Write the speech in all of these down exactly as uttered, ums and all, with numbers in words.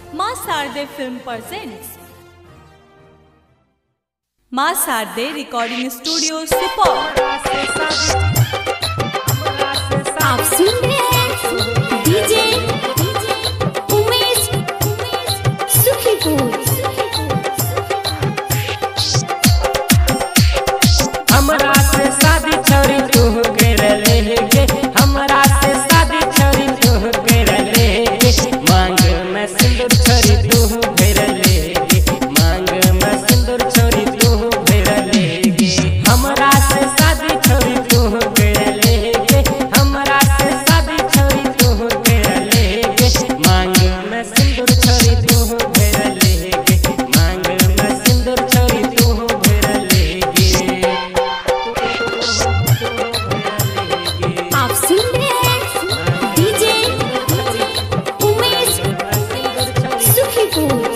माँ Sharde film presents माँ Sharde recording studio Supaul. आप सुन रहे हैं डीजे उमेश सुखीपुर। हमरा से शादी छोरी तू कर लेगे, हमरा से शादी छोरी तू कर लेगे, मांग में सिंदूर छोरी तू भर लेगे, मांग में सिंदूर छोरी तू भर लेगे। हमरा से शादी छोरी तू कर लेगे, हमरा से शादी छोरी तू कर लेगे, मांग में सिंदूर छोरी तू भर लेगे, मांग में सिंदूर छोरी तू भर लेगे। आप सुन रहे हैं DJ Umesh Sukhipur.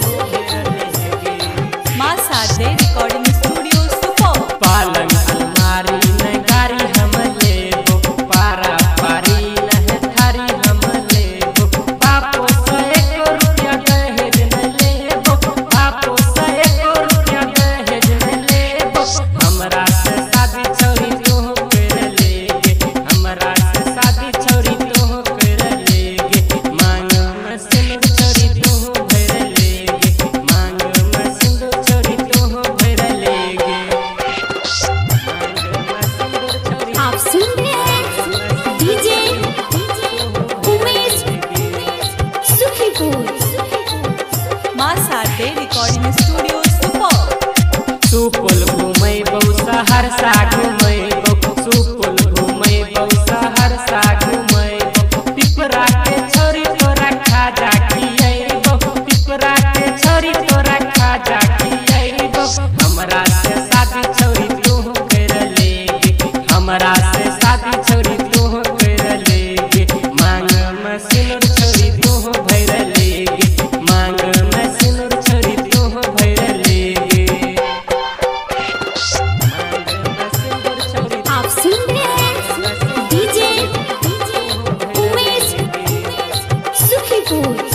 Maa Sharde recording studio Supaul. पालंग अलमारी न गारी हम लेबो, पारा पारी न थारी हम लेबो, बापो से एको रुपया दहेज न लेबो, बापो से एको रुपया दहेज न लेबो। हमरा से शादी छोरी तू कर लेगे, हमरा से शादी छोरी तू कर लेगे, मांग में सिंदूर छोरी तू भर लेगे, मांग में सिंदूर छोरी तू भर लेगे। आप सुन रहे हैं DJ Umesh Sukhipur. Maa Sharde recording studio Supaul. Supaul घुमैबौ सहरसा घुमैबौ, सुपौल घुमैबौ सहरसा घुमैबौ, पिपरा के छोरी तोरा खाजा खियैबौ, पिपरा के छोरी तोरा खाजा खियैबौ। हमरा से शादी छोरी तू कर लेगे, हमरा से शादी छोरी तू कर लेगे, मांग में सिंदूर छोरी तू भर लेगे, मांग में सिंदूर छोरी तू भर लेगे। आप सुन रहे हैं डीजे उमेश सुखीपुर।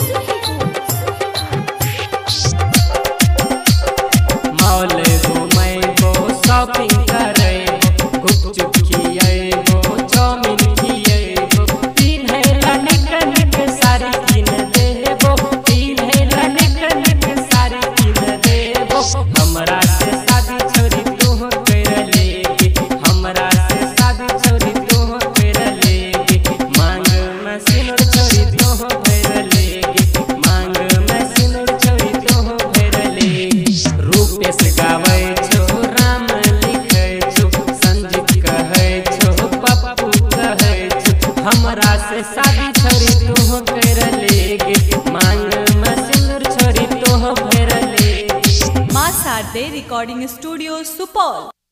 मॉल घुमैबो, शॉपिंग करैबो, गुपचुप खियैबो, चाउमीन खियैबो, पिन्हैला निक निक साड़ी किन देबो, पिन्हैला निक निक साड़ी किन देबो। हमरा से शादी छोरी तू कर लेगे, हमरा से शादी छोरी तू कर लेगे, मांग में सिंदूर छोरी तू भर लेगे, मांग में सिंदूर छोरी तू भर लेगे। रूपेश गाबै छो, राम लिखै छो, संजीत कहै छो, पप्पू कहै छो, हमरा से शादी छोरी तू कर लेगे, मांग में सिंदूर छोरी तू भर लेगे। माँ शारदे रिकॉर्डिंग स्टूडियो सुपौल।